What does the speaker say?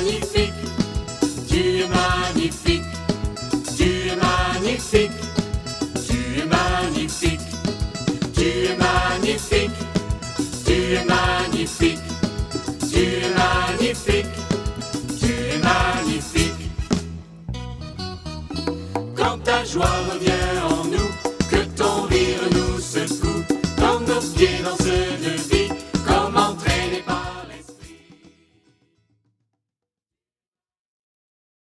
magnifique, tu es magnifique, tu es magnifique, tu es magnifique, tu es magnifique, tu es magnifique, tu es magnifique, tu es magnifique. Quand ta joie revient en nous, que ton rire nous secoue, quand nos pieds dans